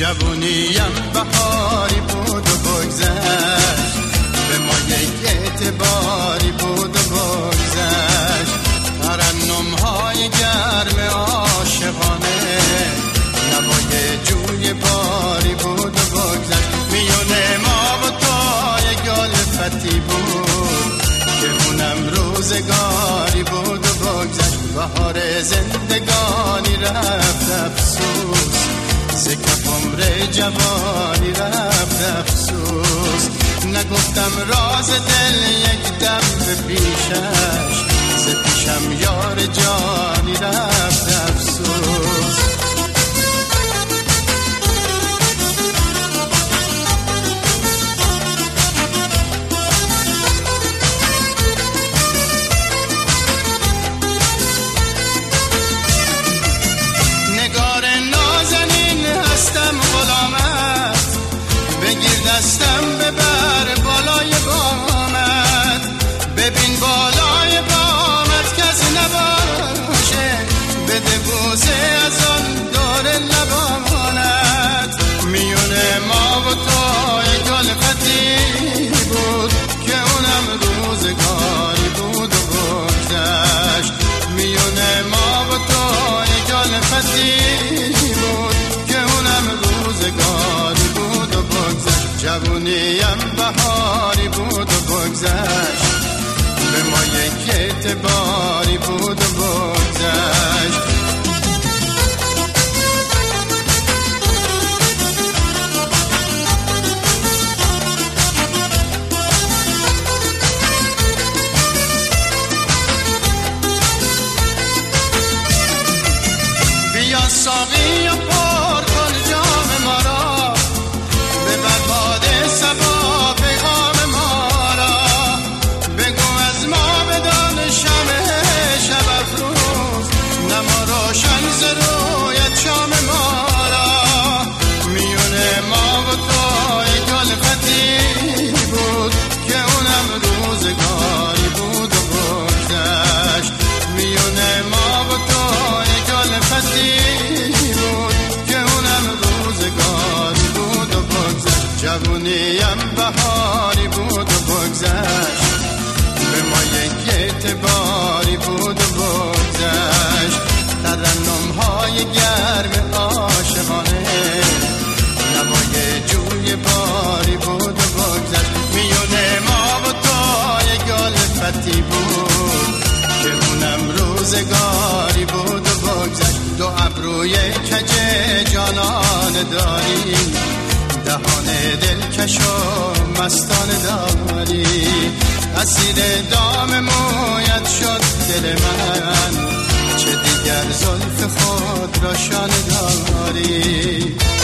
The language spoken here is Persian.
جوونیم بهاری بود و بگذشت، به ما یک اعتباری بود و بگذشت. ترنم‌های گرم عاشقانه، نوای جوی باری بود و بگذشت. میون ما و تو یک الفتی بود که اونم روزگاری بود و بگذشت. بهار زندگانی رفت افسوس، ز کف عمر جوانی رفت افسوس. نگفتم راز دل یک دم به پیشش، ز پیشم یار جانی رفت افسوس. نگار نازنین هستم غلامت، بگیر دستم ببر بالای بامت. ببین بالای بامت کسی نباشه، بده بوسه از آن دور لبانت. میون ما و تو یک الفتی بود که اونم روزگاری بود و بگذشت. میون ما و تو یک الفتی بود که اونم روزگاری بود و بگذشت. جوونیم بهاری بود و بگذشت، به ما یک اعتباری بود و بگذشت. بیا ساقی و پر کن جام ما را، ببر باد صبا پیغام ما را. بگو از ما بدان شمع شب افروز، نما روشن ز رویت شام ما را. میون ما و تو یک الفتی بود که اونم روزگاری بود و بگذشت. میون ما و تو یک الفتی بود که اونم روزگاری بود و بگذشت. جوونیم بهاری بود و بگذشت، به ما یک اعتباری بود و بگذشت. ترنم‌های گرم عاشقانه، نوای جوی باری بود و بگذشت. میون ما و تو یک الفتی بود که اونم روزگاری بود و بگذشت. دو ابروی کج جانان داری، دهان دلکش و مستانه داری. اسیر دام مویت شد دل من، چه دیگر زلف خود را شانه داری.